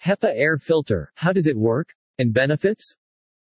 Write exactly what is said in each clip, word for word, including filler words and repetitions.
HEPA air filter, how does it work? And benefits?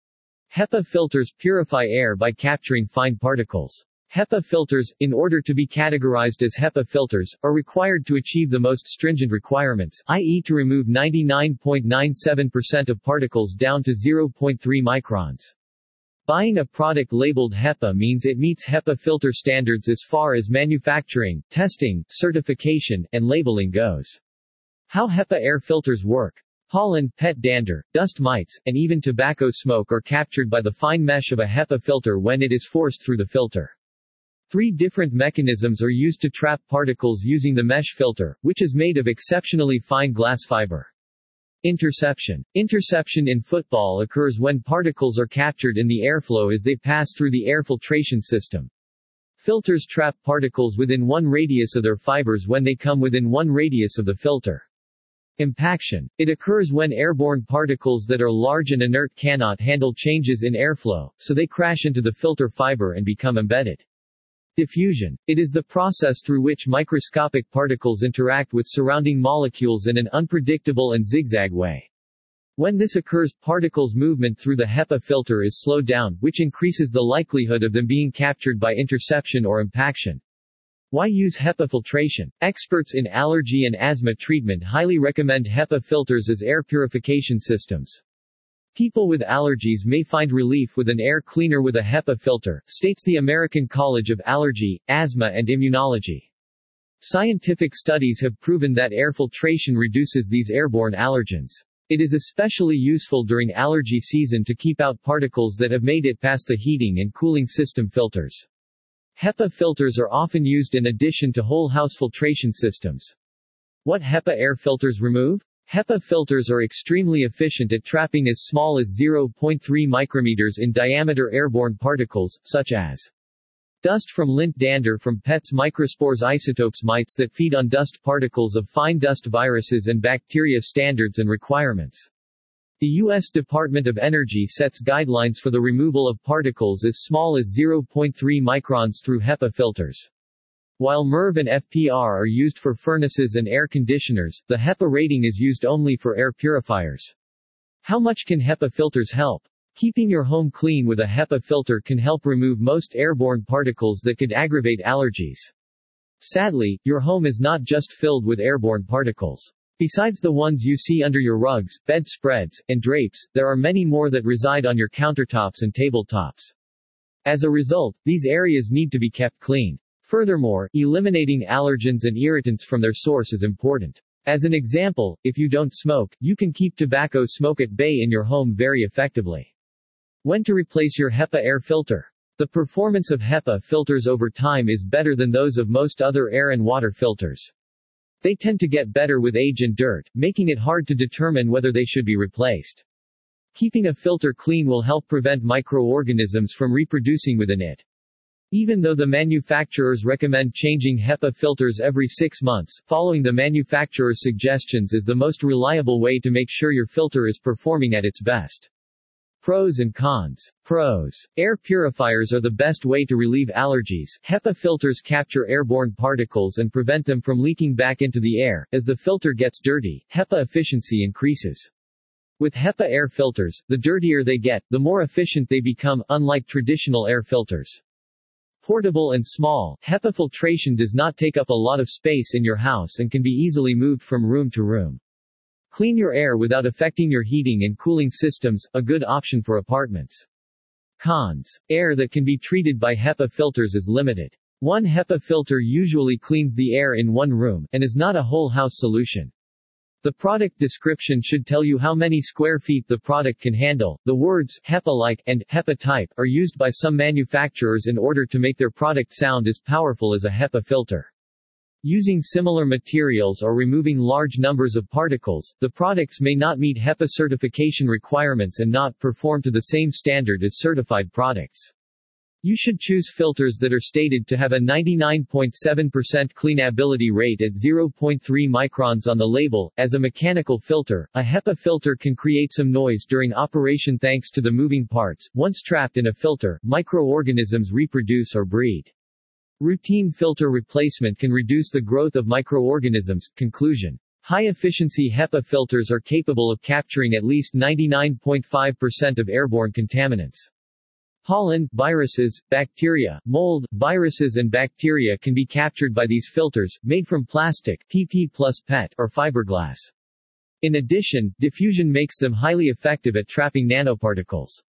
HEPA filters purify air by capturing fine particles. HEPA filters, in order to be categorized as HEPA filters, are required to achieve the most stringent requirements, that is to remove ninety-nine point nine seven percent of particles down to zero point three microns. Buying a product labeled HEPA means it meets HEPA filter standards as far as manufacturing, testing, certification, and labeling goes. How HEPA air filters work. Pollen, pet dander, dust mites, and even tobacco smoke are captured by the fine mesh of a HEPA filter when it is forced through the filter. Three different mechanisms are used to trap particles using the mesh filter, which is made of exceptionally fine glass fiber. Interception. Interception in football occurs when particles are captured in the airflow as they pass through the air filtration system. Filters trap particles within one radius of their fibers when they come within one radius of the filter. Impaction. It occurs when airborne particles that are large and inert cannot handle changes in airflow, so they crash into the filter fiber and become embedded. Diffusion. It is the process through which microscopic particles interact with surrounding molecules in an unpredictable and zigzag way. When this occurs, particles' movement through the HEPA filter is slowed down, which increases the likelihood of them being captured by interception or impaction. Why use HEPA filtration? Experts in allergy and asthma treatment highly recommend HEPA filters as air purification systems. People with allergies may find relief with an air cleaner with a HEPA filter, states the American College of Allergy, Asthma and Immunology. Scientific studies have proven that air filtration reduces these airborne allergens. It is especially useful during allergy season to keep out particles that have made it past the heating and cooling system filters. HEPA filters are often used in addition to whole-house filtration systems. What HEPA air filters remove? HEPA filters are extremely efficient at trapping as small as zero point three micrometers in diameter airborne particles, such as dust from lint dander from pets, microspores, isotopes, mites that feed on dust particles of fine dust, viruses and bacteria. Standards and requirements. The U S Department of Energy sets guidelines for the removal of particles as small as zero point three microns through HEPA filters. While MERV and F P R are used for furnaces and air conditioners, the HEPA rating is used only for air purifiers. How much can HEPA filters help? Keeping your home clean with a HEPA filter can help remove most airborne particles that could aggravate allergies. Sadly, your home is not just filled with airborne particles. Besides the ones you see under your rugs, bedspreads, and drapes, there are many more that reside on your countertops and tabletops. As a result, these areas need to be kept clean. Furthermore, eliminating allergens and irritants from their source is important. As an example, if you don't smoke, you can keep tobacco smoke at bay in your home very effectively. When to replace your HEPA air filter? The performance of HEPA filters over time is better than those of most other air and water filters. They tend to get better with age and dirt, making it hard to determine whether they should be replaced. Keeping a filter clean will help prevent microorganisms from reproducing within it. Even though the manufacturers recommend changing HEPA filters every six months, following the manufacturer's suggestions is the most reliable way to make sure your filter is performing at its best. Pros and cons. Pros. Air purifiers are the best way to relieve allergies. HEPA filters capture airborne particles and prevent them from leaking back into the air. As the filter gets dirty, HEPA efficiency increases. With HEPA air filters, the dirtier they get, the more efficient they become, unlike traditional air filters. Portable and small, HEPA filtration does not take up a lot of space in your house and can be easily moved from room to room. Clean your air without affecting your heating and cooling systems, a good option for apartments. Cons. Air that can be treated by HEPA filters is limited. One HEPA filter usually cleans the air in one room, and is not a whole house solution. The product description should tell you how many square feet the product can handle. The words HEPA-like and HEPA-type are used by some manufacturers in order to make their product sound as powerful as a HEPA filter. Using similar materials or removing large numbers of particles, the products may not meet HEPA certification requirements and not perform to the same standard as certified products. You should choose filters that are stated to have a ninety-nine point seven percent cleanability rate at zero point three microns on the label. As a mechanical filter, a HEPA filter can create some noise during operation thanks to the moving parts. Once trapped in a filter, microorganisms reproduce or breed. Routine filter replacement can reduce the growth of microorganisms. Conclusion. High-efficiency HEPA filters are capable of capturing at least ninety-nine point five percent of airborne contaminants. Pollen, viruses, bacteria, mold, viruses and bacteria can be captured by these filters, made from plastic, P P plus P E T, or fiberglass. In addition, diffusion makes them highly effective at trapping nanoparticles.